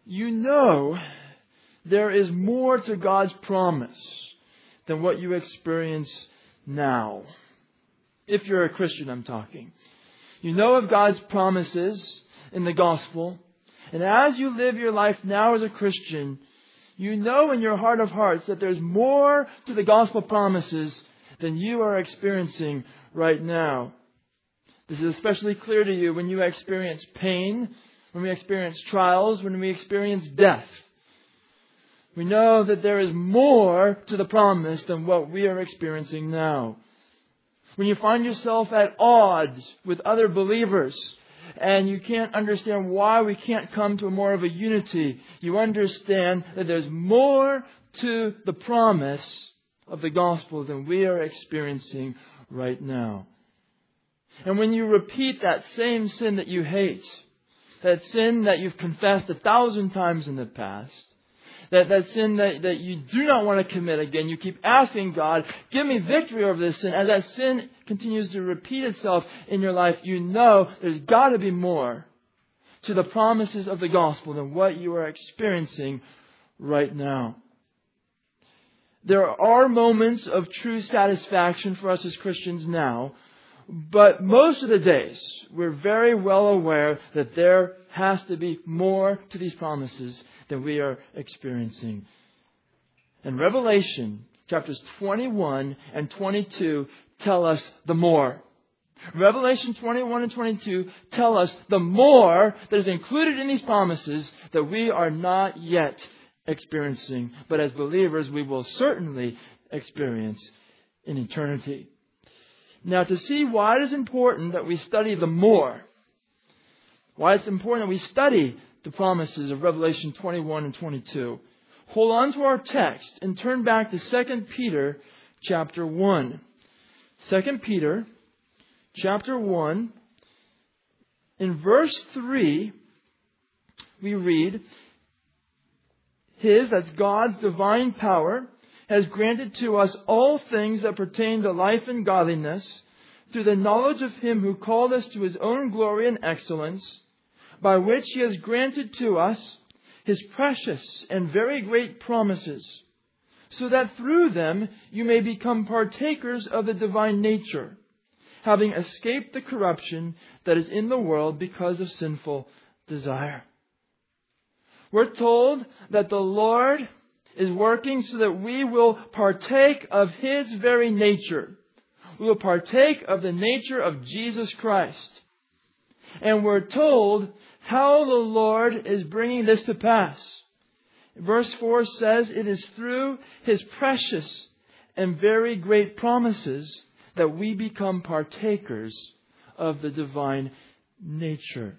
you know there is more to God's promise than what you experience now. If you're a Christian, I'm talking. You know of God's promises in the gospel. And as you live your life now as a Christian, you know in your heart of hearts that there's more to the gospel promises than you are experiencing right now. This is especially clear to you when you experience pain, when we experience trials, when we experience death. We know that there is more to the promise than what we are experiencing now. When you find yourself at odds with other believers and you can't understand why we can't come to more of a unity, you understand that there's more to the promise of the gospel than we are experiencing right now. And when you repeat that same sin that you hate, that sin that you've confessed 1,000 times in the past, that sin that you do not want to commit again, you keep asking God, give me victory over this sin. As that sin continues to repeat itself in your life, you know there's got to be more to the promises of the gospel than what you are experiencing right now. There are moments of true satisfaction for us as Christians now, but most of the days we're very well aware that there has to be more to these promises than we are experiencing. And Revelation chapters 21 and 22 tell us the more. Revelation 21 and 22 tell us the more that is included in these promises that we are not yet experiencing, but as believers we will certainly experience in eternity. Now, to see why it is important that we study the more, why it's important that we study the promises of Revelation 21 and 22, hold on to our text and turn back to 2 Peter chapter 1. 2 Peter chapter 1, in verse 3, we read, that's God's divine power, has granted to us all things that pertain to life and godliness, through the knowledge of Him who called us to His own glory and excellence, by which He has granted to us His precious and very great promises, so that through them you may become partakers of the divine nature, having escaped the corruption that is in the world because of sinful desire. We're told that the Lord is working so that we will partake of His very nature. We will partake of the nature of Jesus Christ. And we're told how the Lord is bringing this to pass. Verse 4 says it is through His precious and very great promises that we become partakers of the divine nature.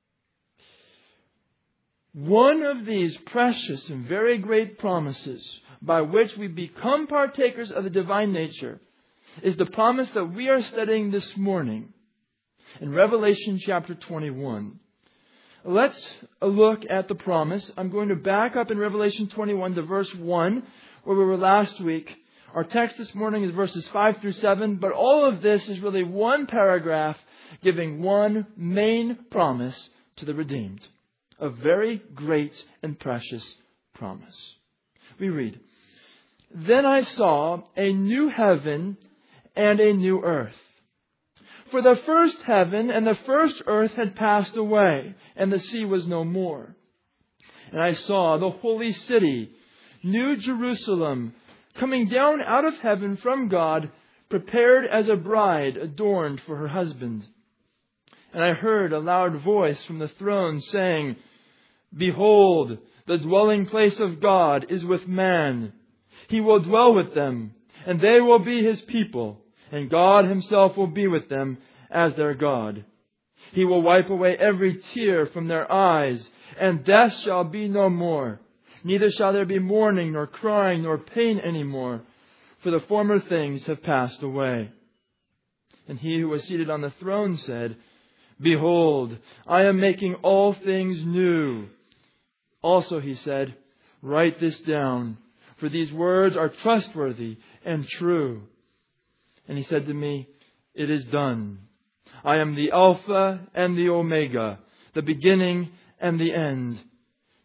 One of these precious and very great promises by which we become partakers of the divine nature is the promise that we are studying this morning in Revelation chapter 21. Let's look at the promise. I'm going to back up in Revelation 21 to verse 1, where we were last week. Our text this morning is verses 5 through 7, but all of this is really one paragraph giving one main promise to the redeemed. A very great and precious promise. We read, Then I saw a new heaven and a new earth. For the first heaven and the first earth had passed away, and the sea was no more. And I saw the holy city, New Jerusalem, coming down out of heaven from God, prepared as a bride adorned for her husband. And I heard a loud voice from the throne saying, Behold, the dwelling place of God is with man. He will dwell with them, and they will be His people, and God Himself will be with them as their God. He will wipe away every tear from their eyes, and death shall be no more. Neither shall there be mourning, nor crying, nor pain any more, for the former things have passed away. And He who was seated on the throne said, Behold, I am making all things new. Also, He said, Write this down, for these words are trustworthy and true. And He said to me, It is done. I am the Alpha and the Omega, the beginning and the end.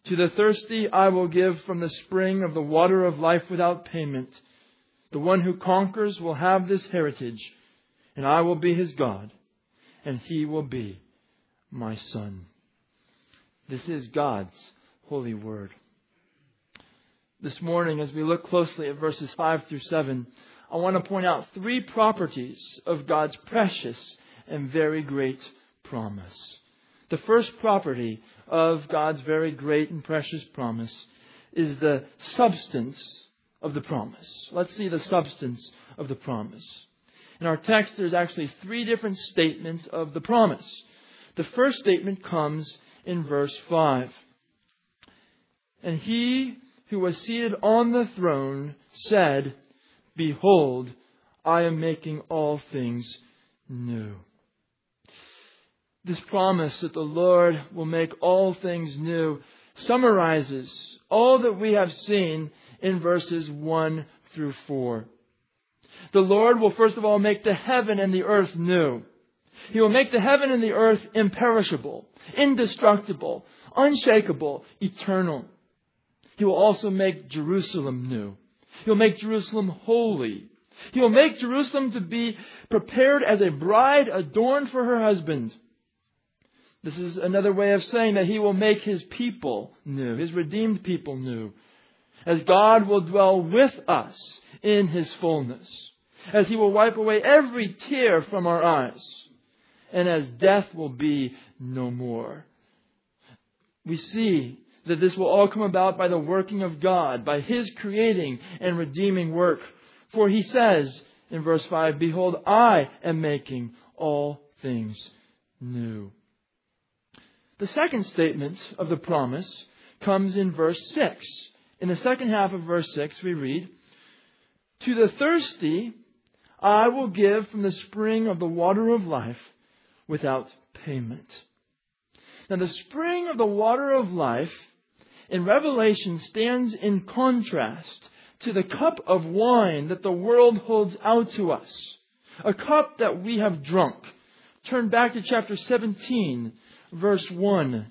To the thirsty I will give from the spring of the water of life without payment. The one who conquers will have this heritage, and I will be his God, and he will be my son." This is God's holy word. This morning, as we look closely at verses 5 through 7, I want to point out 3 properties of God's precious and very great promise. The first property of God's very great and precious promise is the substance of the promise. Let's see the substance of the promise. In our text, there's actually 3 different statements of the promise. The first statement comes in verse 5. "And he who was seated on the throne said, 'Behold, I am making all things new.'" This promise that the Lord will make all things new summarizes all that we have seen in verses 1 through 4. The Lord will first of all make the heaven and the earth new. He will make the heaven and the earth imperishable, indestructible, unshakable, eternal. He will also make Jerusalem new. He will make Jerusalem holy. He will make Jerusalem to be prepared as a bride adorned for her husband. This is another way of saying that He will make His people new, His redeemed people new. As God will dwell with us in His fullness. As He will wipe away every tear from our eyes. And as death will be no more. We see that this will all come about by the working of God, by His creating and redeeming work. For He says in verse 5, "Behold, I am making all things new." The second statement of the promise comes in verse 6. In the second half of verse 6 we read, "To the thirsty I will give from the spring of the water of life without payment." Now the spring of the water of life in Revelation stands in contrast to the cup of wine that the world holds out to us. A cup that we have drunk. Turn back to chapter 17, verse 1.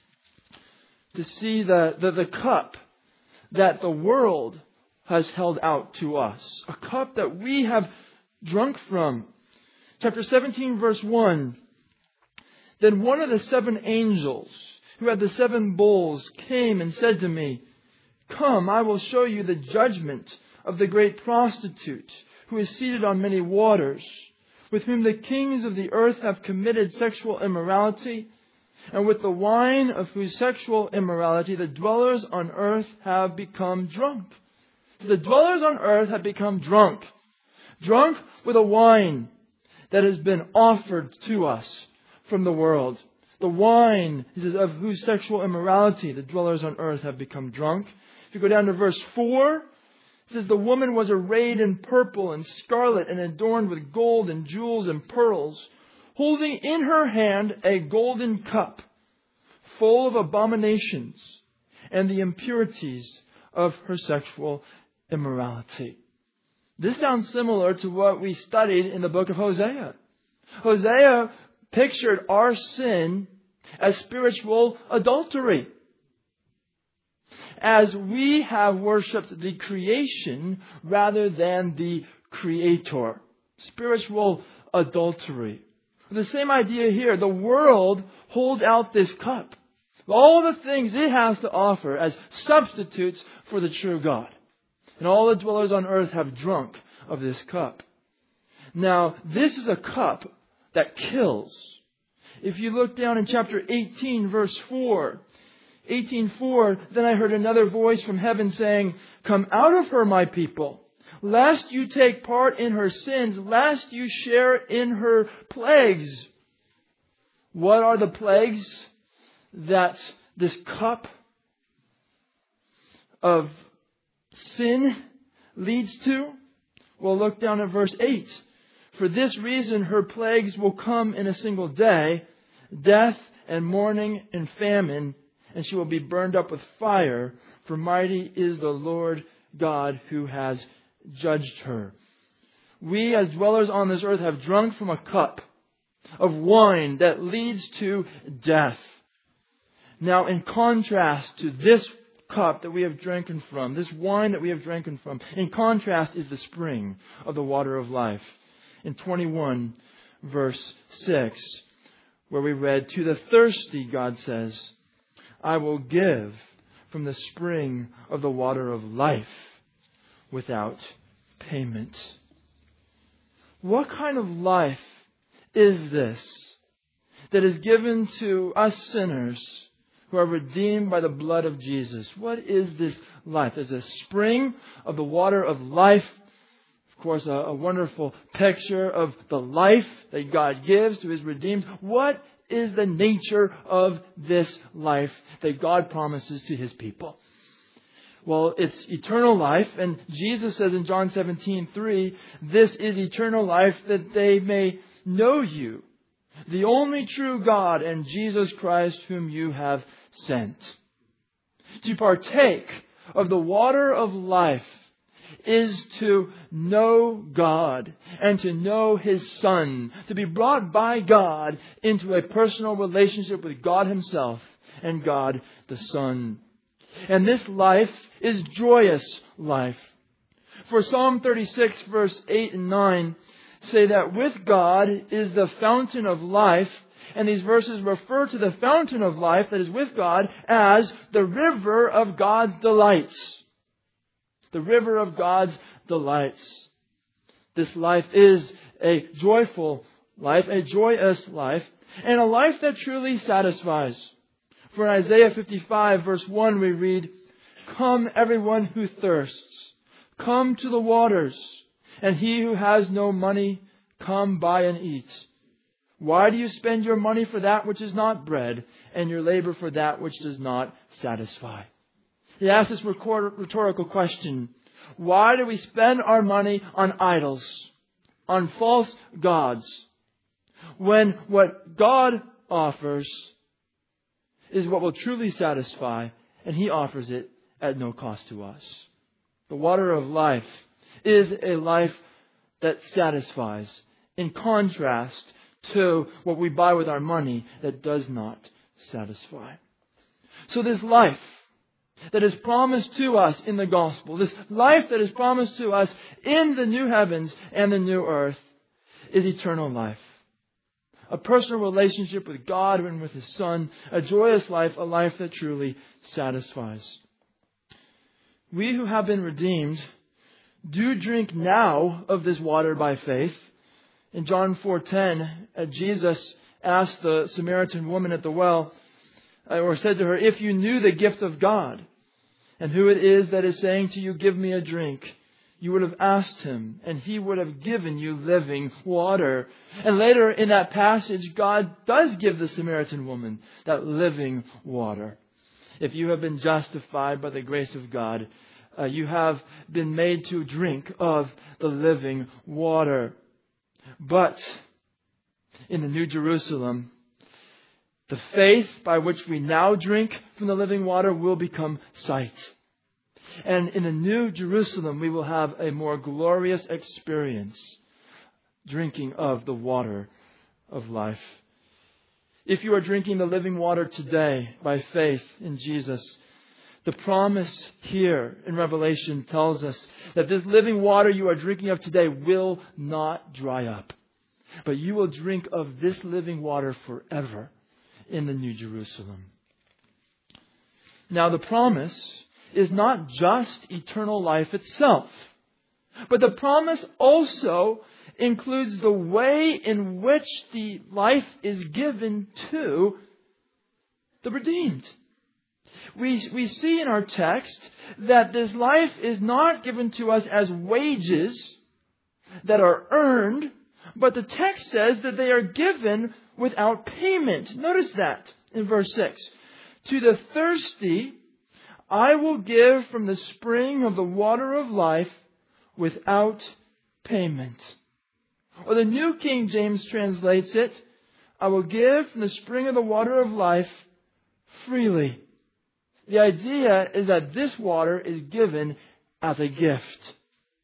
To see the cup that the world has held out to us. A cup that we have drunk from. Chapter 17, verse 1. "Then one of the 7 angels who had the 7 bowls came and said to me, 'Come, I will show you the judgment of the great prostitute who is seated on many waters, with whom the kings of the earth have committed sexual immorality, and with the wine of whose sexual immorality the dwellers on earth have become drunk.'" So the dwellers on earth have become drunk. Drunk with a wine that has been offered to us from the world. The wine, he says, of whose sexual immorality the dwellers on earth have become drunk. If you go down to verse 4, it says, "The woman was arrayed in purple and scarlet and adorned with gold and jewels and pearls, holding in her hand a golden cup full of abominations and the impurities of her sexual immorality." This sounds similar to what we studied in the book of Hosea. Hosea pictured our sin as spiritual adultery. As we have worshipped the creation rather than the Creator. Spiritual adultery. The same idea here. The world holds out this cup. All the things it has to offer as substitutes for the true God. And all the dwellers on earth have drunk of this cup. Now, this is a cup that kills. If you look down in chapter 18, verse 4, 18:4, "Then I heard another voice from heaven saying, 'Come out of her, my people, lest you take part in her sins, lest you share in her plagues.'" What are the plagues that this cup of sin leads to? Well, look down at verse 8. "For this reason her plagues will come in a single day, death and mourning and famine, and she will be burned up with fire, for mighty is the Lord God who has judged her." We as dwellers on this earth have drunk from a cup of wine that leads to death. Now, in contrast to this cup that we have drinking from, this wine that we have drinking from, in contrast is the spring of the water of life. In 21, verse 6, where we read, "To the thirsty," God says, "I will give from the spring of the water of life without payment." What kind of life is this that is given to us sinners who are redeemed by the blood of Jesus? What is this life? There's a spring of the water of life. Of course, a wonderful picture of the life that God gives to His redeemed. What is the nature of this life that God promises to His people? Well, it's eternal life. And Jesus says in John 17:3, "This is eternal life, that they may know you, the only true God, and Jesus Christ whom you have sent." To partake of the water of life is to know God and to know His Son, to be brought by God into a personal relationship with God Himself and God the Son. And this life is joyous life. For Psalm 36 verse 8 and 9 say that with God is the fountain of life. And these verses refer to the fountain of life that is with God as the river of God's delights. The river of God's delights. This life is a joyful life, a joyous life, and a life that truly satisfies. For in Isaiah 55 verse 1 we read, "Come everyone who thirsts, come to the waters, and he who has no money, come buy and eat. Why do you spend your money for that which is not bread, and your labor for that which does not satisfy?" He asks this rhetorical question. Why do we spend our money on idols, on false gods, when what God offers is what will truly satisfy, and He offers it at no cost to us? The water of life is a life that satisfies, in contrast to what we buy with our money that does not satisfy. So this life that is promised to us in the gospel, this life that is promised to us in the new heavens and the new earth, is eternal life. A personal relationship with God and with His Son, a joyous life, a life that truly satisfies. We who have been redeemed do drink now of this water by faith. In John 4:10, Jesus asked the Samaritan woman at the well, or said to her, "If you knew the gift of God and who it is that is saying to you, 'Give me a drink,' you would have asked Him, and He would have given you living water." And later in that passage, God does give the Samaritan woman that living water. If you have been justified by the grace of God, you have been made to drink of the living water. But in the New Jerusalem, the faith by which we now drink from the living water will become sight. And in the New Jerusalem, we will have a more glorious experience drinking of the water of life. If you are drinking the living water today by faith in Jesus, the promise here in Revelation tells us that this living water you are drinking of today will not dry up, but you will drink of this living water forever in the New Jerusalem. Now, the promise is not just eternal life itself, but the promise also includes the way in which the life is given to the redeemed. We see in our text that this life is not given to us as wages that are earned, but the text says that they are given without payment. Notice that in verse 6. "To the thirsty, I will give from the spring of the water of life without payment." Or the New King James translates it, "I will give from the spring of the water of life freely." The idea is that this water is given as a gift.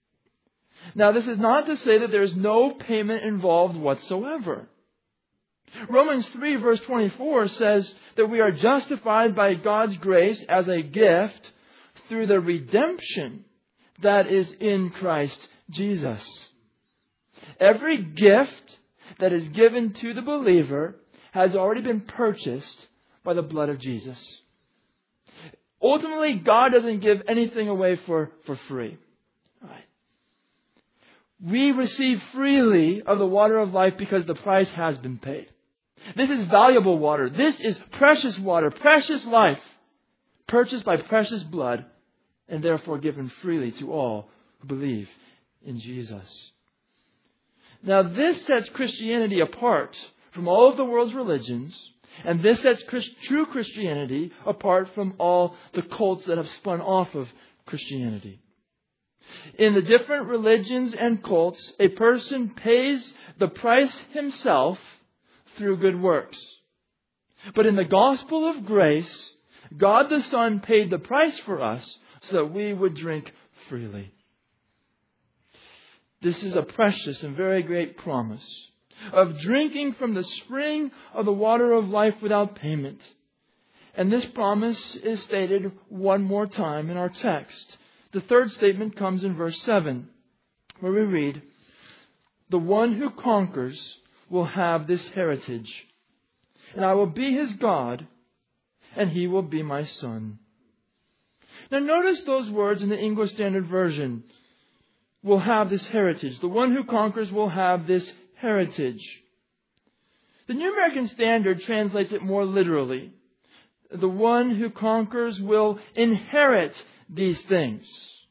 Now, this is not to say that there is no payment involved whatsoever. Romans 3 verse 24 says that we are justified by God's grace as a gift through the redemption that is in Christ Jesus. Every gift that is given to the believer has already been purchased by the blood of Jesus. Ultimately, God doesn't give anything away for free. Right? We receive freely of the water of life because the price has been paid. This is valuable water. This is precious water, precious life, purchased by precious blood, and therefore given freely to all who believe in Jesus. Now, this sets Christianity apart from all of the world's religions, and this sets true Christianity apart from all the cults that have spun off of Christianity. In the different religions and cults, a person pays the price himself through good works. But in the gospel of grace, God the Son paid the price for us so that we would drink freely. This is a precious and very great promise of drinking from the spring of the water of life without payment. And this promise is stated one more time in our text. The third statement comes in verse 7, where we read, "The one who conquers will have this heritage, and I will be his God, and he will be my son." Now notice those words in the English Standard Version. Will have this heritage. The one who conquers will have this heritage. The New American Standard translates it more literally. The one who conquers will inherit these things.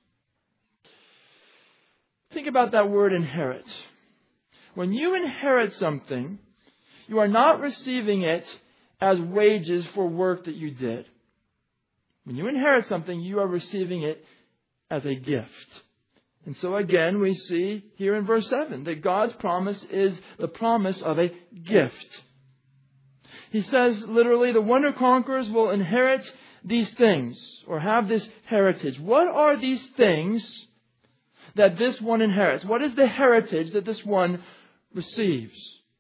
Think about that word inherit. When you inherit something, you are not receiving it as wages for work that you did. When you inherit something, you are receiving it as a gift. And so again, we see here in verse 7 that God's promise is the promise of a gift. He says literally, the one who conquers will inherit these things or have this heritage. What are these things that this one inherits? What is the heritage that this one receives?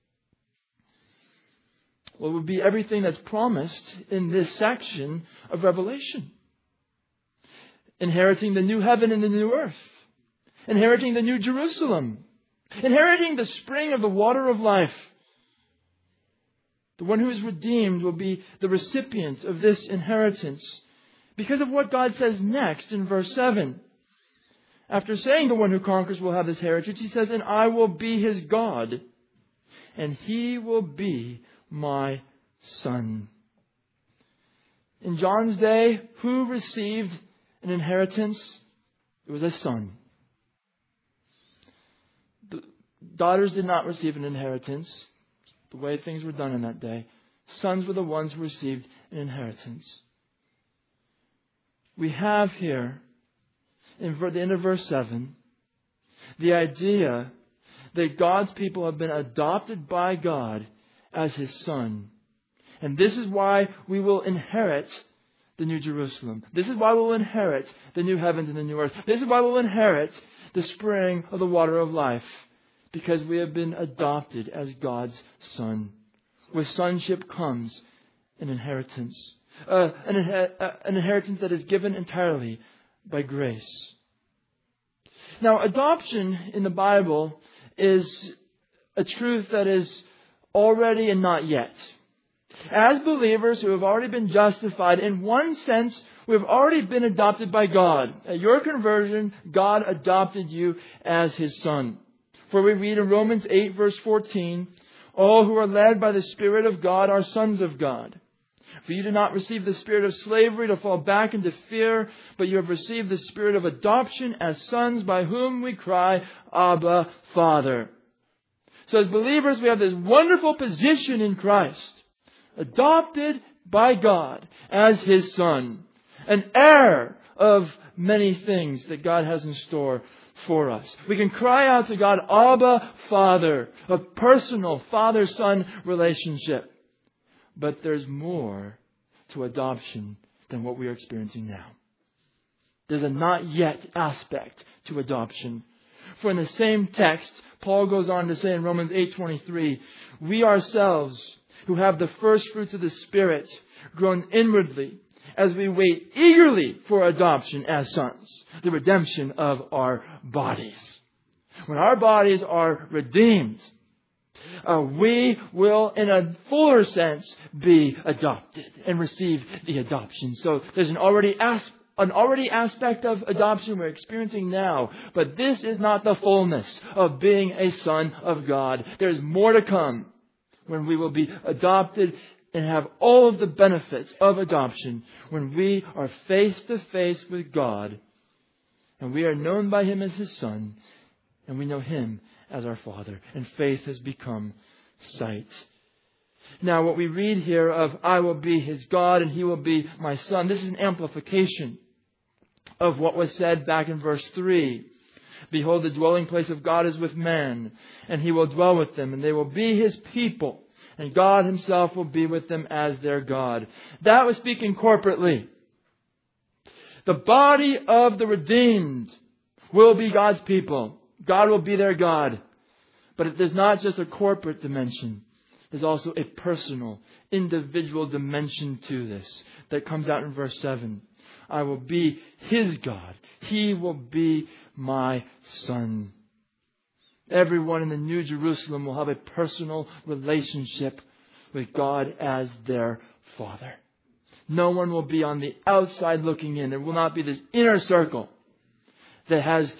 Well, it would be everything that's promised in this section of Revelation. Inheriting the new heaven and the new earth. Inheriting the new Jerusalem. Inheriting the spring of the water of life. The one who is redeemed will be the recipient of this inheritance because of what God says next in verse 7. After saying the one who conquers will have this heritage, He says, "And I will be his God, and he will be my son." In John's day, who received an inheritance? It was a son. The daughters did not receive an inheritance, the way things were done in that day. Sons were the ones who received an inheritance. We have here, in the end of verse 7, the idea that God's people have been adopted by God as His son. And this is why we will inherit the New Jerusalem. This is why we'll inherit the new heavens and the new earth. This is why we'll inherit the spring of the water of life. Because we have been adopted as God's son. With sonship comes an inheritance. An inheritance that is given entirely by grace. Now, adoption in the Bible is a truth that is already and not yet. As believers who have already been justified, in one sense, we've already been adopted by God. At your conversion, God adopted you as His son. For we read in Romans 8 verse 14, "All who are led by the Spirit of God are sons of God. For you did not receive the spirit of slavery to fall back into fear, but you have received the spirit of adoption as sons, by whom we cry, Abba, Father." So as believers, we have this wonderful position in Christ. Adopted by God as His son. An heir of many things that God has in store for us. We can cry out to God, Abba, Father. A personal father-son relationship. But there's more to adoption than what we are experiencing now. There's a not yet aspect to adoption. For in the same text, Paul goes on to say in Romans 8:23, we ourselves who have the first fruits of the Spirit groan inwardly as we wait eagerly for adoption as sons, the redemption of our bodies. When our bodies are redeemed, we will, in a fuller sense, be adopted and receive the adoption. So there's an already aspect of adoption we're experiencing now. But this is not the fullness of being a son of God. There's more to come when we will be adopted and have all of the benefits of adoption, when we are face to face with God and we are known by Him as His Son and we know Him as our Father, and faith has become sight. Now, what we read here of I will be His God and He will be my Son, this is an amplification of what was said back in verse 3. Behold, the dwelling place of God is with man, and He will dwell with them, and they will be His people, and God Himself will be with them as their God. That was speaking corporately. The body of the redeemed will be God's people. God will be their God. But there's not just a corporate dimension. There's also a personal, individual dimension to this that comes out in verse 7. I will be His God. He will be my Son. Everyone in the New Jerusalem will have a personal relationship with God as their Father. No one will be on the outside looking in. There will not be this inner circle that has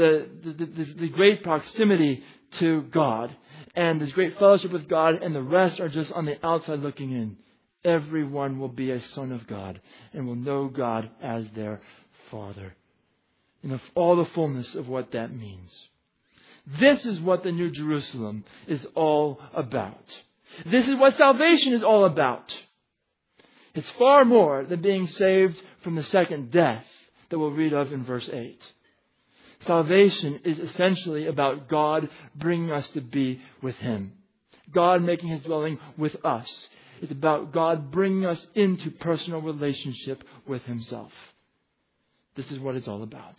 the great proximity to God and this great fellowship with God, and the rest are just on the outside looking in. Everyone will be a son of God and will know God as their Father. And all the fullness of what that means. This is what the New Jerusalem is all about. This is what salvation is all about. It's far more than being saved from the second death that we'll read of in verse 8. Salvation is essentially about God bringing us to be with Him. God making His dwelling with us. It's about God bringing us into personal relationship with Himself. This is what it's all about.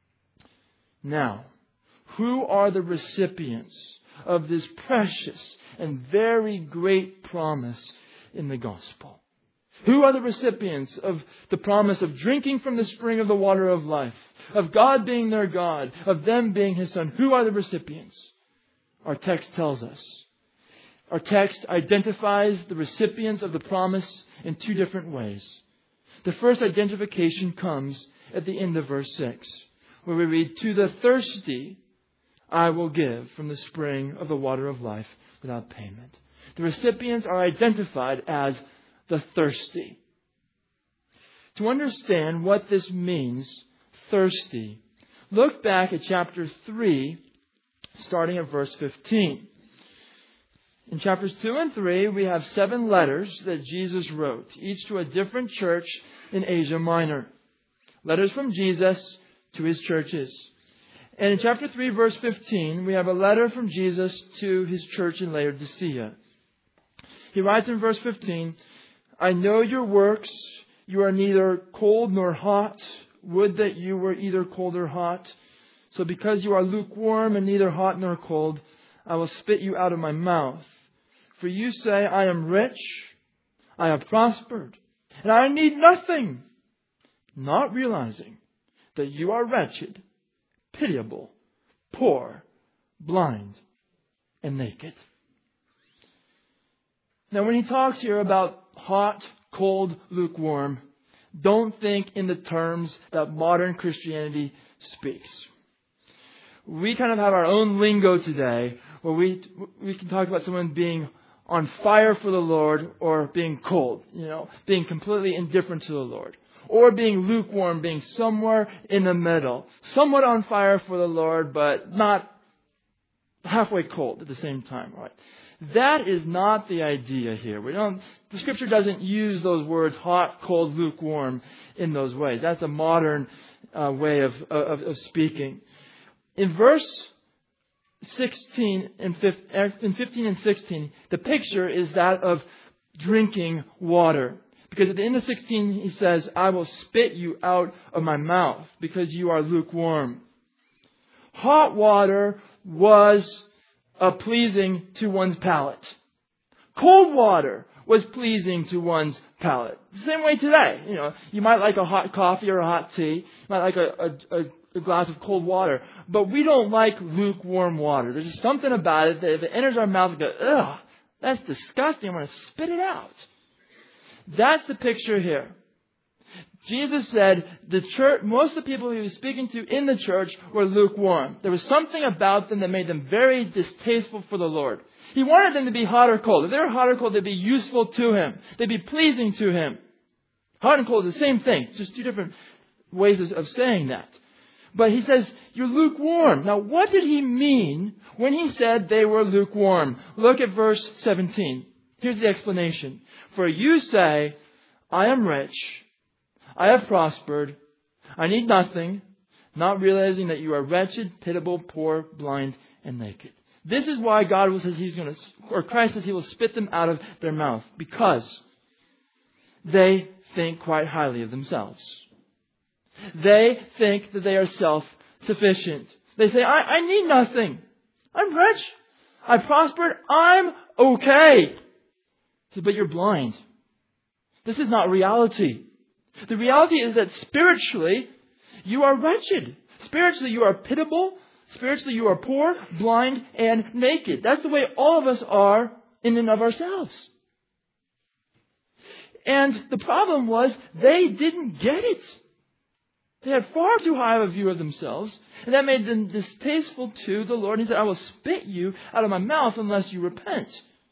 Now, who are the recipients of this precious and very great promise in the gospel? Who are the recipients of the promise of drinking from the spring of the water of life, of God being their God, of them being His Son? Who are the recipients? Our text tells us. Our text identifies the recipients of the promise in two different ways. The first identification comes at the end of verse 6, where we read, to the thirsty I will give from the spring of the water of life without payment. The recipients are identified as the thirsty. To understand what this means, thirsty, look back at chapter 3, starting at verse 15. In chapters 2 and 3, we have 7 letters that Jesus wrote, each to a different church in Asia Minor. Letters from Jesus to His churches. And in chapter 3, verse 15, we have a letter from Jesus to His church in Laodicea. He writes in verse 15, I know your works. You are neither cold nor hot. Would that you were either cold or hot. So because you are lukewarm and neither hot nor cold, I will spit you out of my mouth. For you say, I am rich, I have prospered, and I need nothing, not realizing that you are wretched, pitiable, poor, blind, and naked. Now, when he talks here about hot, cold, lukewarm, don't think in the terms that modern Christianity speaks. We kind of have our own lingo today where we can talk about someone being on fire for the Lord or being cold, being completely indifferent to the Lord. Or being lukewarm, being somewhere in the middle. Somewhat on fire for the Lord, but not halfway cold at the same time, right? That is not the idea here. The Scripture doesn't use those words hot, cold, lukewarm in those ways. That's a modern way of speaking. In verse 16 and 15 and 16, the picture is that of drinking water. Because at the end of 16, he says, I will spit you out of my mouth because you are lukewarm. hot water was pleasing to one's palate. Cold water was pleasing to one's palate. The same way today. You might like a hot coffee or a hot tea. You might like a glass of cold water. But we don't like lukewarm water. There's just something about it that if it enters our mouth, we go, ugh, that's disgusting. I want to spit it out. That's the picture here. Jesus said the church, most of the people he was speaking to in the church were lukewarm. There was something about them that made them very distasteful for the Lord. He wanted them to be hot or cold. If they were hot or cold, they'd be useful to Him. They'd be pleasing to Him. Hot and cold is the same thing. Just two different ways of saying that. But He says, you're lukewarm. Now, what did He mean when He said they were lukewarm? Look at verse 17. Here's the explanation. For you say, I am rich. I have prospered. I need nothing. Not realizing that you are wretched, pitiable, poor, blind, and naked. This is why God says Christ says He will spit them out of their mouth. Because they think quite highly of themselves. They think that they are self-sufficient. They say, I need nothing. I'm rich. I prospered. I'm okay. But you're blind. This is not reality. The reality is that spiritually, you are wretched. Spiritually, you are pitiable. Spiritually, you are poor, blind, and naked. That's the way all of us are in and of ourselves. And the problem was, they didn't get it. They had far too high of a view of themselves. And that made them distasteful to the Lord. And He said, I will spit you out of my mouth unless you repent.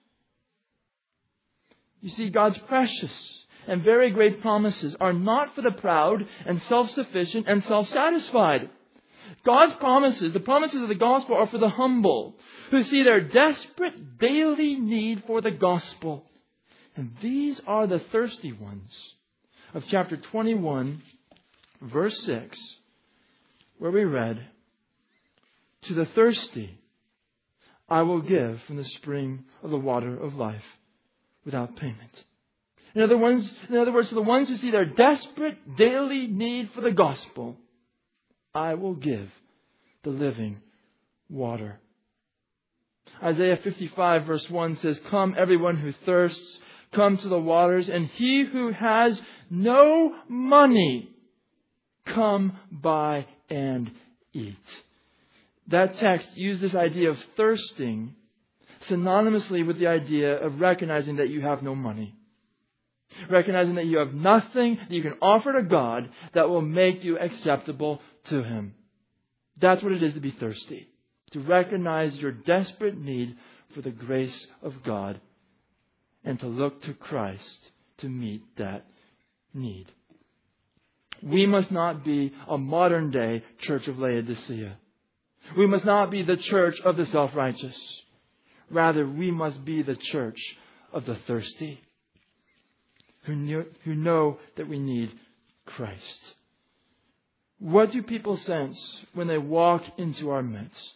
You see, God's precious and very great promises are not for the proud and self-sufficient and self-satisfied. God's promises, the promises of the gospel, are for the humble who see their desperate daily need for the gospel. And these are the thirsty ones of chapter 21, verse 6, where we read, to the thirsty I will give from the spring of the water of life without payment. In other words, to the ones who see their desperate daily need for the gospel, I will give the living water. Isaiah 55 verse 1 says, come everyone who thirsts, come to the waters, and he who has no money, come buy and eat. That text used this idea of thirsting synonymously with the idea of recognizing that you have no money. Recognizing that you have nothing that you can offer to God that will make you acceptable to Him. That's what it is to be thirsty. To recognize your desperate need for the grace of God and to look to Christ to meet that need. We must not be a modern day church of Laodicea. We must not be the church of the self-righteous. Rather, we must be the church of the thirsty who know that we need Christ. What do people sense when they walk into our midst?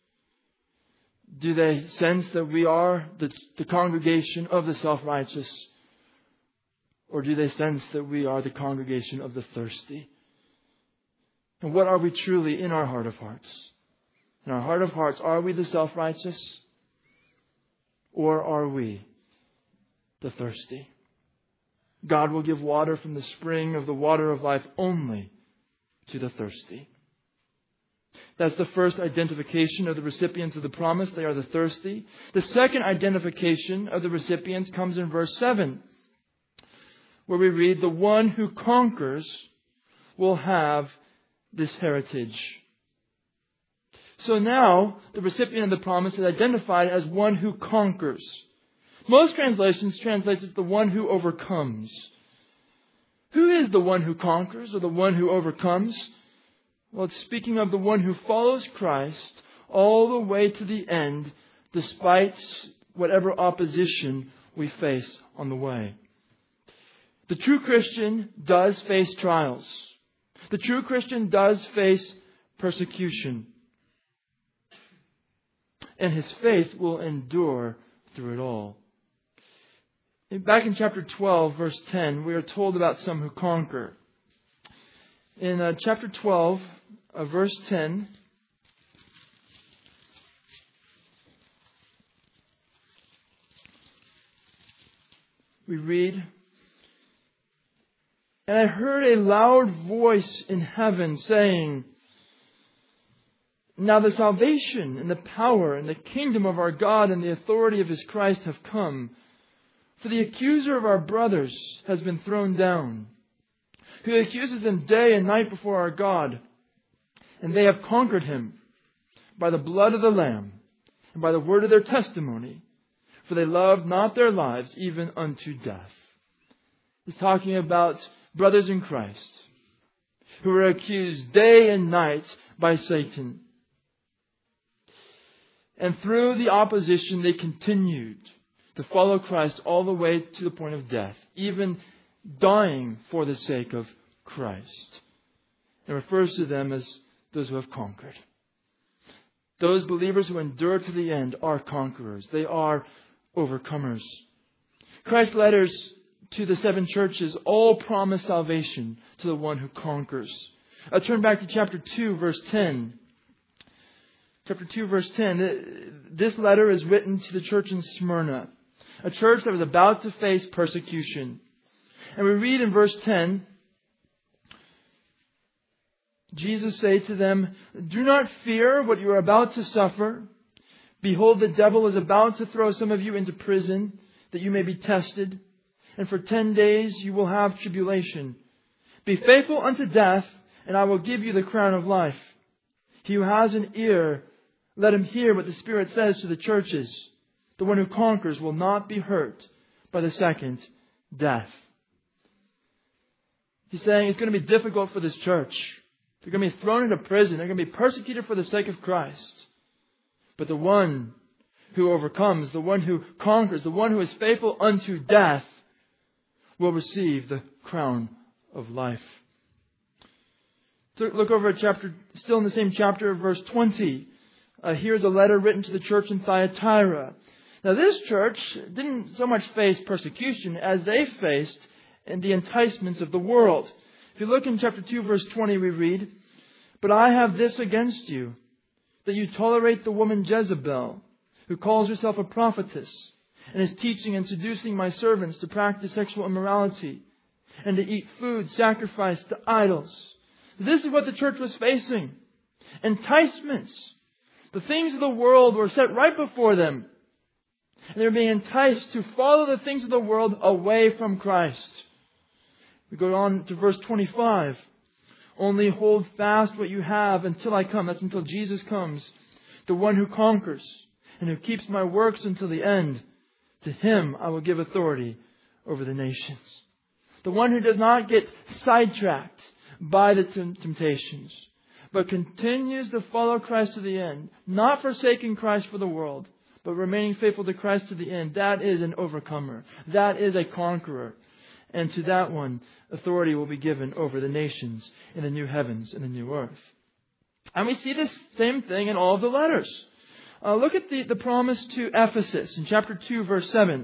Do they sense that we are the congregation of the self-righteous? Or do they sense that we are the congregation of the thirsty? And what are we truly in our heart of hearts? In our heart of hearts, are we the self-righteous? Or are we the thirsty? God will give water from the spring of the water of life only to the thirsty. That's the first identification of the recipients of the promise. They are the thirsty. The second identification of the recipients comes in verse 7, where we read, the one who conquers will have this heritage. So now, the recipient of the promise is identified as one who conquers. Most translations translate it the one who overcomes. Who is the one who conquers or the one who overcomes? Well, it's speaking of the one who follows Christ all the way to the end, despite whatever opposition we face on the way. The true Christian does face trials. The true Christian does face persecution. And his faith will endure through it all. Back in chapter 12, verse 10, we are told about some who conquer. In chapter 12, verse 10, we read, "And I heard a loud voice in heaven saying, 'Now the salvation and the power and the kingdom of our God and the authority of His Christ have come. For the accuser of our brothers has been thrown down, who accuses them day and night before our God. And they have conquered him by the blood of the Lamb and by the word of their testimony. For they loved not their lives even unto death.'" He's talking about brothers in Christ who were accused day and night by Satan. And through the opposition, they continued to follow Christ all the way to the point of death, even dying for the sake of Christ. It refers to them as those who have conquered. Those believers who endure to the end are conquerors. They are overcomers. Christ's letters to the 7 churches all promise salvation to the one who conquers. Turn back to chapter 2, verse 10. Chapter 2, verse 10. This letter is written to the church in Smyrna, a church that was about to face persecution. And we read in verse 10, Jesus said to them, "Do not fear what you are about to suffer. Behold, the devil is about to throw some of you into prison, that you may be tested. And for 10 days you will have tribulation. Be faithful unto death, and I will give you the crown of life. He who has an ear, let him hear what the Spirit says to the churches. The one who conquers will not be hurt by the second death." He's saying it's going to be difficult for this church. They're going to be thrown into prison. They're going to be persecuted for the sake of Christ. But the one who overcomes, the one who conquers, the one who is faithful unto death will receive the crown of life. Look over at chapter, still in the same chapter, verse 20. Here's a letter written to the church in Thyatira. Now this church didn't so much face persecution as they faced in the enticements of the world. If you look in chapter 2, verse 20, we read, "But I have this against you, that you tolerate the woman Jezebel, who calls herself a prophetess, and is teaching and seducing my servants to practice sexual immorality, and to eat food sacrificed to idols." This is what the church was facing. Enticements. The things of the world were set right before them. And they were being enticed to follow the things of the world away from Christ. We go on to verse 25. "Only hold fast what you have until I come." That's until Jesus comes. "The one who conquers and who keeps my works until the end, to him I will give authority over the nations." The one who does not get sidetracked by the temptations, but continues to follow Christ to the end, not forsaking Christ for the world, but remaining faithful to Christ to the end. That is an overcomer. That is a conqueror. And to that one, authority will be given over the nations in the new heavens and the new earth. And we see this same thing in all of the letters. Look at the promise to Ephesus in chapter 2, verse 7.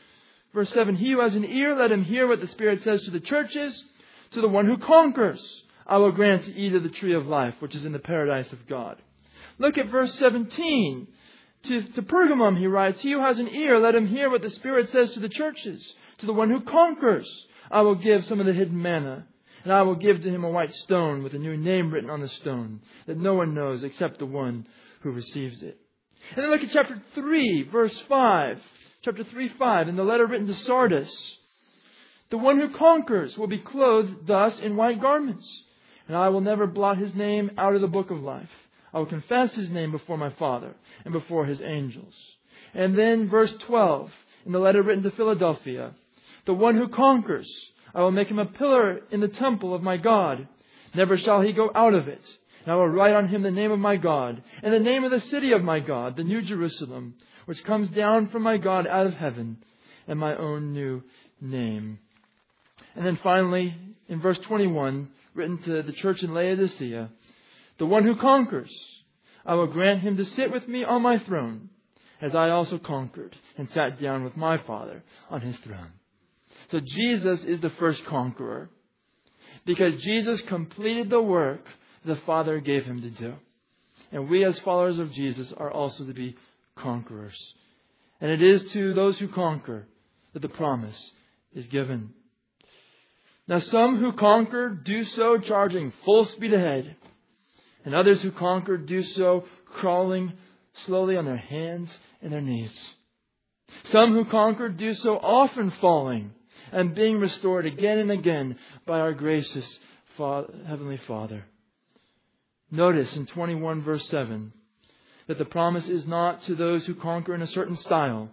Verse 7, "He who has an ear, let him hear what the Spirit says to the churches. To the one who conquers, I will grant to eat of the tree of life, which is in the paradise of God." Look at verse 17. To Pergamum he writes, "He who has an ear, let him hear what the Spirit says to the churches. To the one who conquers, I will give some of the hidden manna. And I will give to him a white stone with a new name written on the stone, that no one knows except the one who receives it." And then look at chapter 3, verse 5. Chapter 3, 5, in the letter written to Sardis. "The one who conquers will be clothed thus in white garments. And I will never blot his name out of the book of life. I will confess his name before my Father and before his angels." And then verse 12, in the letter written to Philadelphia. "The one who conquers, I will make him a pillar in the temple of my God. Never shall he go out of it. And I will write on him the name of my God, and the name of the city of my God, the new Jerusalem, which comes down from my God out of heaven, and my own new name." And then finally, in verse 21, written to the church in Laodicea, "The one who conquers, I will grant him to sit with me on my throne, as I also conquered and sat down with my Father on his throne." So Jesus is the first conqueror, because Jesus completed the work the Father gave him to do. And we as followers of Jesus are also to be conquerors. And it is to those who conquer that the promise is given. Now some who conquer do so charging full speed ahead, and others who conquer do so crawling slowly on their hands and their knees. Some who conquer do so often falling and being restored again and again by our gracious Heavenly Father. Notice in 21 verse 7 that the promise is not to those who conquer in a certain style.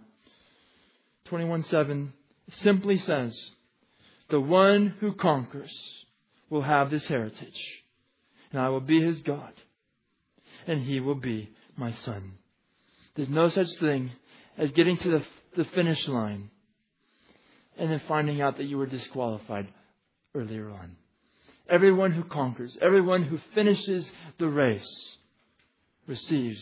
21:7 simply says, the one who conquers will have this heritage, and I will be his God, and he will be my son. There's no such thing as getting to the finish line and then finding out that you were disqualified earlier on. Everyone who conquers, everyone who finishes the race receives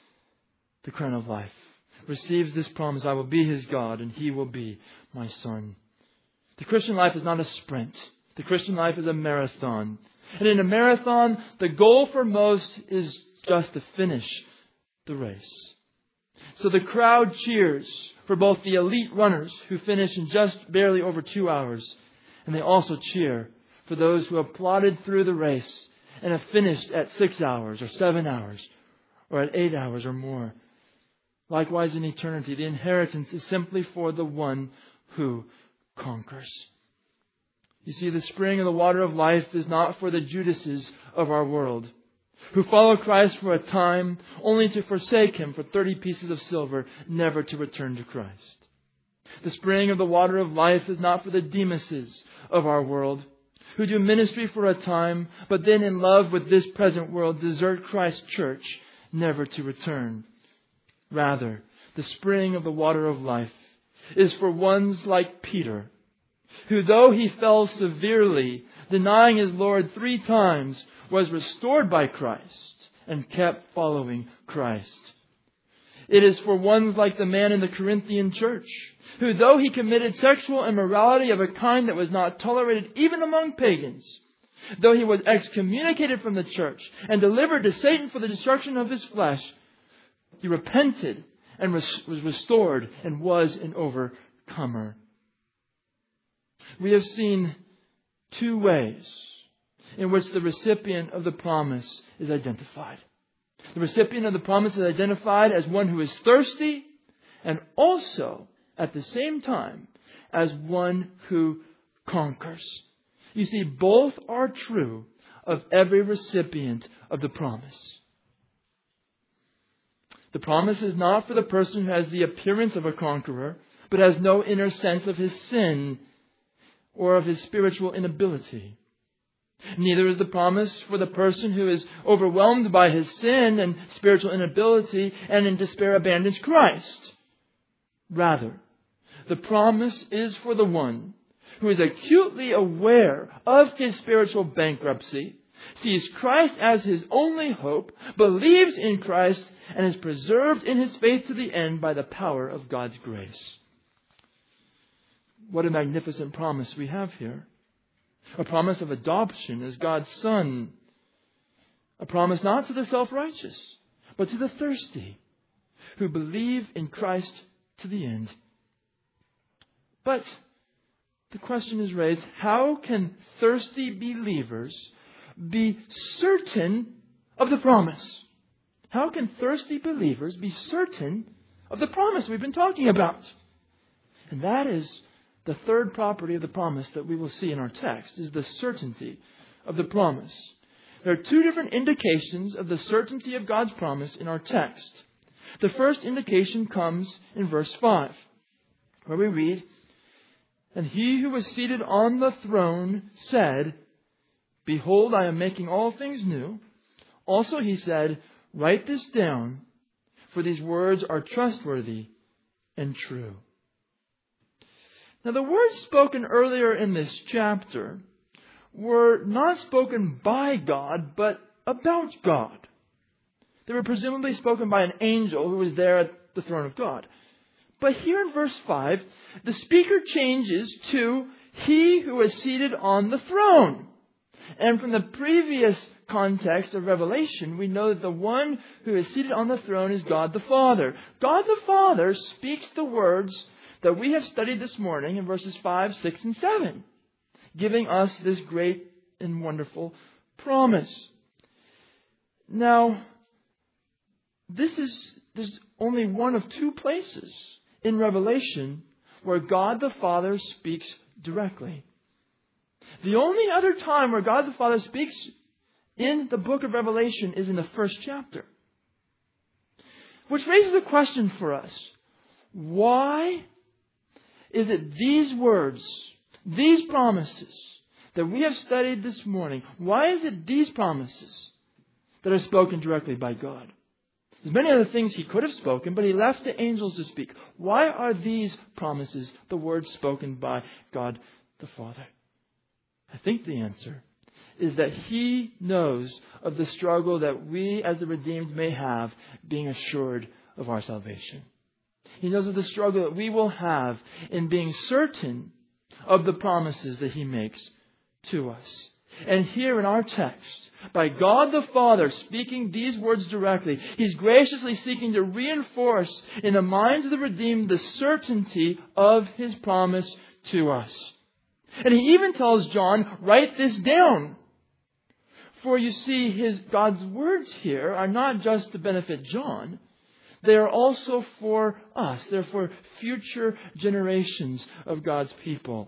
the crown of life, receives this promise, I will be his God and he will be my son. The Christian life is not a sprint. The Christian life is a marathon. And in a marathon, the goal for most is just to finish the race. So the crowd cheers for both the elite runners who finish in just barely over 2 hours, and they also cheer for those who have plodded through the race and have finished at 6 hours or 7 hours or at 8 hours or more. Likewise in eternity, the inheritance is simply for the one who conquers. You see, the spring of the water of life is not for the Judases of our world, who follow Christ for a time only to forsake him for 30 pieces of silver, never to return to Christ. The spring of the water of life is not for the Demases of our world, who do ministry for a time, but then in love with this present world desert Christ's church, never to return. Rather, the spring of the water of life is for ones like Peter, who though he fell severely, denying his Lord 3 times, was restored by Christ and kept following Christ. It is for ones like the man in the Corinthian church, who though he committed sexual immorality of a kind that was not tolerated even among pagans, though he was excommunicated from the church and delivered to Satan for the destruction of his flesh, he repented and was restored and was an overcomer. We have seen 2 ways in which the recipient of the promise is identified. The recipient of the promise is identified as one who is thirsty and also at the same time as one who conquers. You see, both are true of every recipient of the promise. The promise is not for the person who has the appearance of a conqueror, but has no inner sense of his sin or of his spiritual inability. Neither is the promise for the person who is overwhelmed by his sin and spiritual inability and in despair abandons Christ. Rather, the promise is for the one who is acutely aware of his spiritual bankruptcy, sees Christ as his only hope, believes in Christ, and is preserved in his faith to the end by the power of God's grace. What a magnificent promise we have here. A promise of adoption as God's Son. A promise not to the self-righteous, but to the thirsty who believe in Christ to the end. But the question is raised, how can thirsty believers be certain of the promise? How can thirsty believers be certain of the promise we've been talking about? And that is the third property of the promise that we will see in our text, is the certainty of the promise. There are 2 different indications of the certainty of God's promise in our text. The first indication comes in verse 5, where we read, "And he who was seated on the throne said, 'Behold, I am making all things new.' Also he said, 'Write this down, for these words are trustworthy and true.'" Now, the words spoken earlier in this chapter were not spoken by God, but about God. They were presumably spoken by an angel who was there at the throne of God. But here in verse 5, the speaker changes to "he who is seated on the throne." And from the previous context of Revelation, we know that the one who is seated on the throne is God the Father. God the Father speaks the words that we have studied this morning in verses 5, 6, and 7, giving us this great and wonderful promise. Now, there's only one of two places in Revelation where God the Father speaks directly. The only other time where God the Father speaks in the book of Revelation is in the first chapter. Which raises a question for us. Why is it these words, these promises that we have studied this morning, why is it these promises that are spoken directly by God? There's many other things He could have spoken, but He left the angels to speak. Why are these promises the words spoken by God the Father? I think the answer is that He knows of the struggle that we as the redeemed may have being assured of our salvation. He knows of the struggle that we will have in being certain of the promises that He makes to us. And here in our text, by God the Father speaking these words directly, He's graciously seeking to reinforce in the minds of the redeemed the certainty of His promise to us. And He even tells John, write this down. For you see, God's words here are not just to benefit John. They are also for us. They're for future generations of God's people.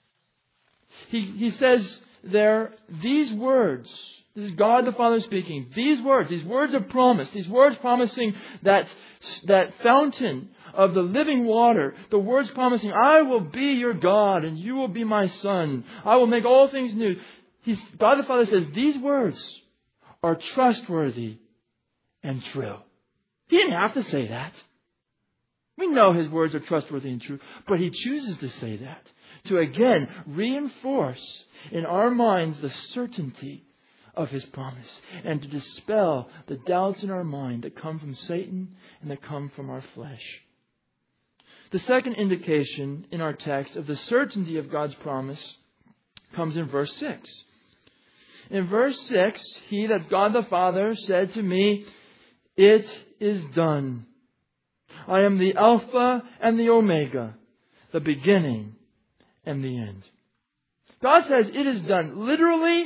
He says there, these words, this is God the Father speaking, these words of promise, these words promising that fountain of the living water, the words promising, I will be your God and you will be my son. I will make all things new. God the Father says these words are trustworthy and true. He didn't have to say that. We know His words are trustworthy and true, but He chooses to say that to again reinforce in our minds the certainty of His promise and to dispel the doubts in our mind that come from Satan and that come from our flesh. The second indication in our text of the certainty of God's promise comes in verse 6. In verse 6, He, that God the Father, said to me, it is done. I am the Alpha and the Omega, the beginning and the end. God says it is done. Literally,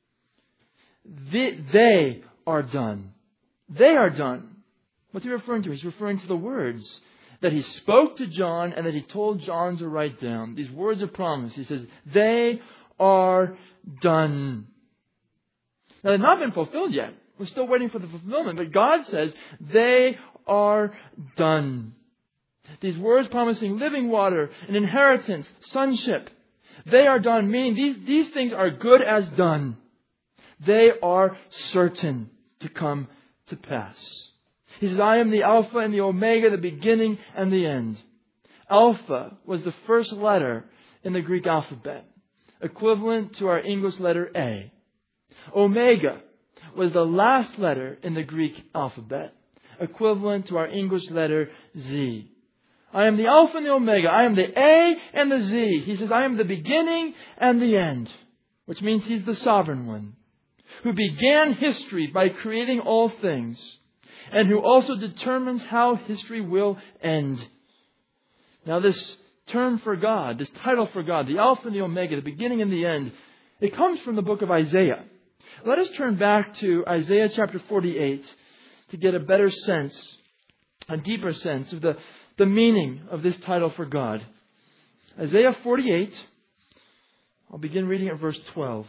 they are done. They are done. What's He referring to? He's referring to the words that He spoke to John and that He told John to write down. These words of promise. He says, they are done. Now, they've not been fulfilled yet. We're still waiting for the fulfillment. But God says, they are done. These words promising living water, an inheritance, sonship. They are done, meaning these things are good as done. They are certain to come to pass. He says, I am the Alpha and the Omega, the beginning and the end. Alpha was the first letter in the Greek alphabet, equivalent to our English letter A. Omega was the last letter in the Greek alphabet, equivalent to our English letter Z. I am the Alpha and the Omega. I am the A and the Z. He says, I am the beginning and the end, which means He's the sovereign one, who began history by creating all things, and who also determines how history will end. Now this term for God, this title for God, the Alpha and the Omega, the beginning and the end, it comes from the book of Isaiah. Let us turn back to Isaiah chapter 48 to get a better sense, a deeper sense of the meaning of this title for God. Isaiah 48, I'll begin reading at verse 12.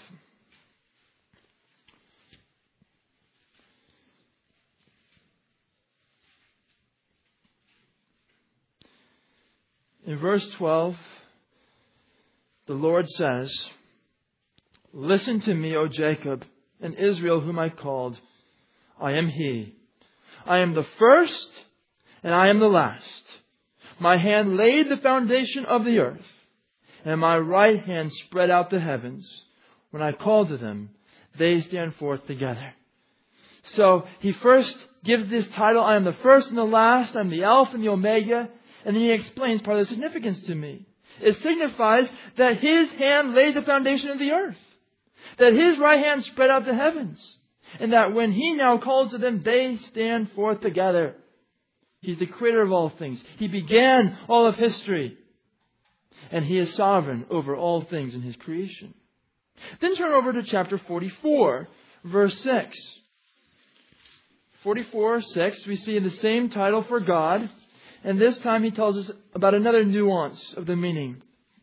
In verse 12, the Lord says, listen to me, O Jacob, and Israel whom I called. I am He. I am the first and I am the last. My hand laid the foundation of the earth, and my right hand spread out the heavens. When I called to them, they stand forth together. So He first gives this title, I am the first and the last, I'm the Alpha and the Omega, and then He explains part of the significance to me. It signifies that His hand laid the foundation of the earth, that His right hand spread out the heavens, and that when He now calls to them, they stand forth together. He's the creator of all things. He began all of history. And He is sovereign over all things in His creation. Then turn over to chapter 44, verse 6. 44:6, we see the same title for God. And this time He tells us about another nuance of the meaning.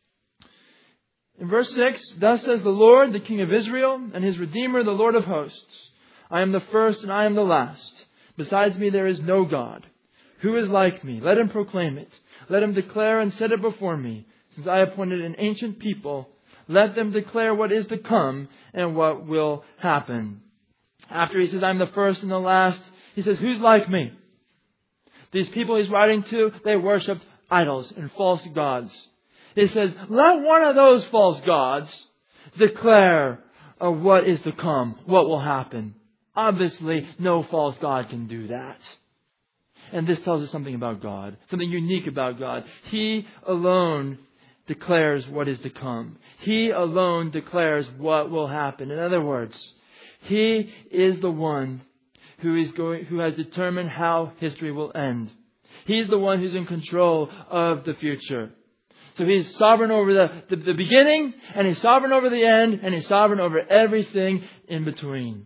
In verse 6, thus says the Lord, the King of Israel, and His Redeemer, the Lord of hosts. I am the first and I am the last. Besides me there is no God. Who is like me? Let him proclaim it. Let him declare and set it before me. Since I appointed an ancient people, let them declare what is to come and what will happen. After He says, I'm the first and the last, He says, who's like me? These people He's writing to, they worshipped idols and false gods. He says, let one of those false gods declare what is to come, what will happen. Obviously, no false god can do that. And this tells us something about God, something unique about God. He alone declares what is to come. He alone declares what will happen. In other words, He is the one who has determined how history will end. He's the one who's in control of the future. So He's sovereign over the beginning, and He's sovereign over the end, and He's sovereign over everything in between.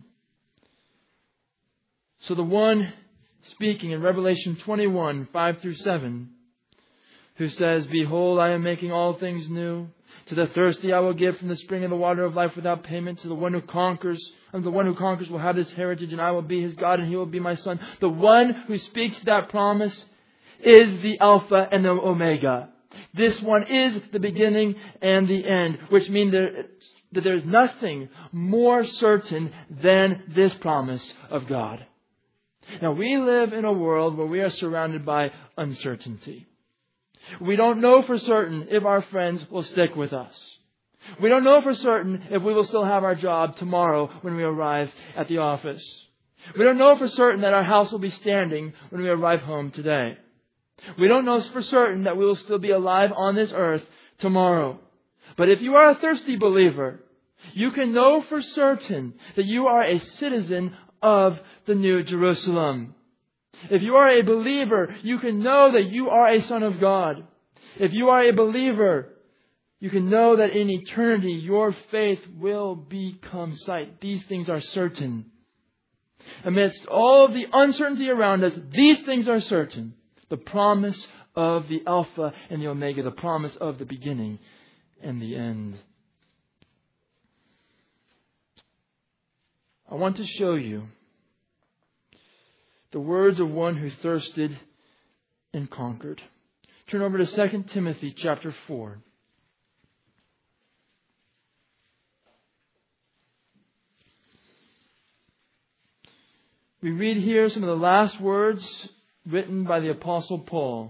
So the one speaking in Revelation 21, 5 through 7, who says, behold, I am making all things new. To the thirsty I will give from the spring of the water of life without payment. To the one who conquers, and the one who conquers will have this heritage, and I will be his God, and he will be my son. The one who speaks that promise is the Alpha and the Omega. This one is the beginning and the end, which means that there's nothing more certain than this promise of God. Now, we live in a world where we are surrounded by uncertainty. We don't know for certain if our friends will stick with us. We don't know for certain if we will still have our job tomorrow when we arrive at the office. We don't know for certain that our house will be standing when we arrive home today. We don't know for certain that we will still be alive on this earth tomorrow. But if you are a thirsty believer, you can know for certain that you are a citizen of the New Jerusalem. If you are a believer, you can know that you are a son of God. If you are a believer, you can know that in eternity your faith will become sight. These things are certain. Amidst all of the uncertainty around us, these things are certain. The promise of the Alpha and the Omega, the promise of the beginning and the end. I want to show you the words of one who thirsted and conquered. Turn over to 2 Timothy chapter 4. We read here some of the last words written by the Apostle Paul.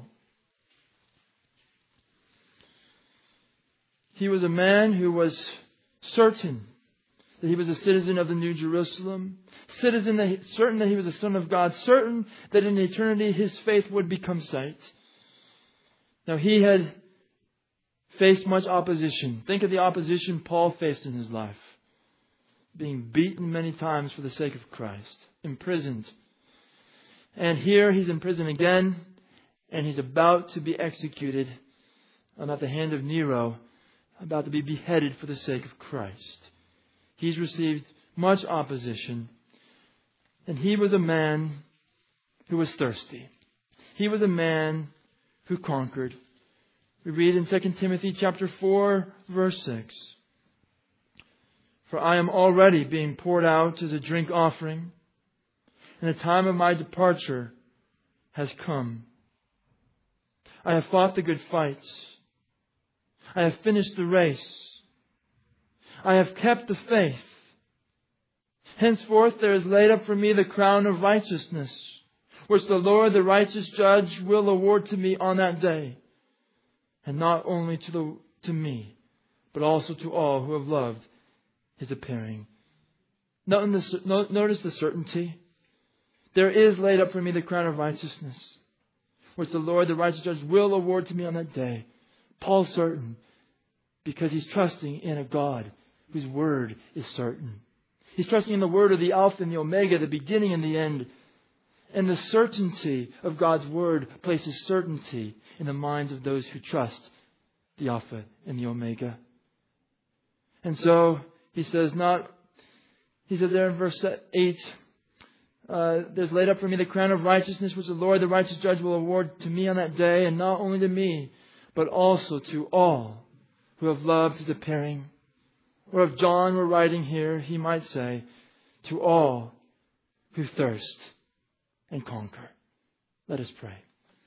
He was a man who was certain that he was a citizen of the New Jerusalem, certain that he was a son of God, certain that in eternity his faith would become sight. Now he had faced much opposition. Think of the opposition Paul faced in his life. Being beaten many times for the sake of Christ. Imprisoned. And here he's in prison again, and he's about to be executed at the hand of Nero, about to be beheaded for the sake of Christ. He's received much opposition, and he was a man who was thirsty. He was a man who conquered. We read in 2 Timothy chapter 4, verse 6. For I am already being poured out as a drink offering, and the time of my departure has come. I have fought the good fight. I have finished the race. I have kept the faith. Henceforth there is laid up for me the crown of righteousness, which the Lord, the righteous judge, will award to me on that day. And not only to me, but also to all who have loved His appearing. Notice the certainty. There is laid up for me the crown of righteousness, which the Lord, the righteous judge, will award to me on that day. Paul's certain because he's trusting in a God whose word is certain. He's trusting in the word of the Alpha and the Omega, the beginning and the end. And the certainty of God's word places certainty in the minds of those who trust the Alpha and the Omega. And so he says there in verse 8, there's laid up for me the crown of righteousness, which the Lord, the righteous judge, will award to me on that day, and not only to me, but also to all who have loved His appearing. Or if John were writing here, he might say, to all who thirst and conquer. Let us pray.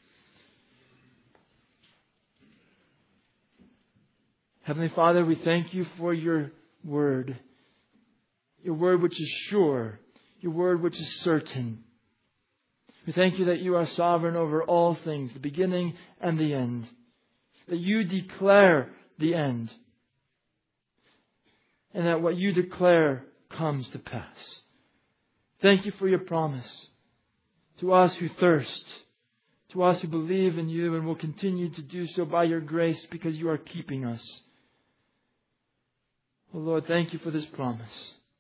Heavenly Father, we thank You for Your Word. Your Word which is sure. Your Word which is certain. We thank You that You are sovereign over all things, the beginning and the end. That You declare the end. And that what You declare comes to pass. Thank You for Your promise to us who thirst, to us who believe in You and will continue to do so by Your grace because You are keeping us. Oh Lord, thank You for this promise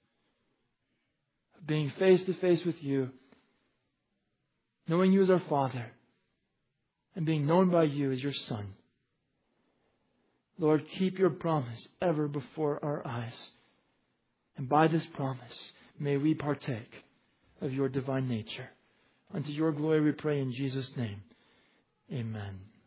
of being face to face with You, knowing You as our Father, and being known by You as Your Son. Lord, keep Your promise ever before our eyes. And by this promise, may we partake of Your divine nature. Unto Your glory we pray in Jesus' name. Amen.